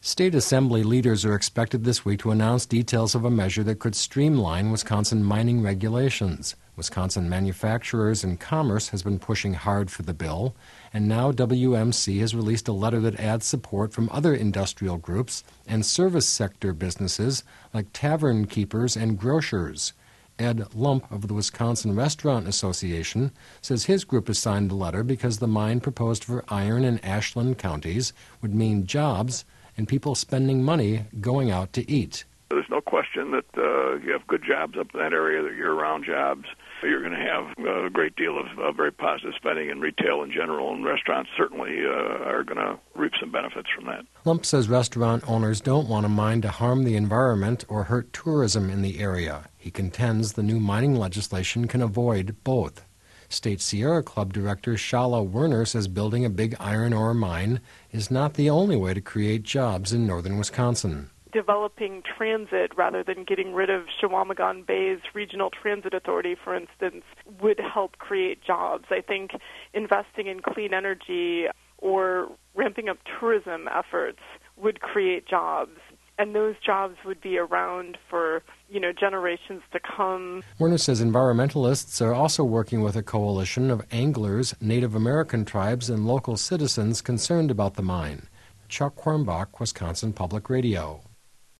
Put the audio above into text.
State Assembly leaders are expected this week to announce details of a measure that could streamline Wisconsin mining regulations. Wisconsin Manufacturers and Commerce has been pushing hard for the bill, and now WMC has released a letter that adds support from other industrial groups and service sector businesses like tavern keepers and grocers. Ed Lump of the Wisconsin Restaurant Association says his group has signed the letter because the mine proposed for Iron and Ashland counties would mean jobs and people spending money going out to eat. There's no question that you have good jobs up in that area, that year-round jobs. You're going to have a great deal of very positive spending in retail in general, and restaurants certainly are going to reap some benefits from that. Lump says restaurant owners don't want a mine to harm the environment or hurt tourism in the area. He contends the new mining legislation can avoid both. State Sierra Club Director Shala Werner says building a big iron ore mine is not the only way to create jobs in northern Wisconsin. Developing transit rather than getting rid of Chequamegon Bay's Regional Transit Authority, for instance, would help create jobs. I think investing in clean energy or ramping up tourism efforts would create jobs, and those jobs would be around for, generations to come. Werner says environmentalists are also working with a coalition of anglers, Native American tribes, and local citizens concerned about the mine. Chuck Hornbach, Wisconsin Public Radio.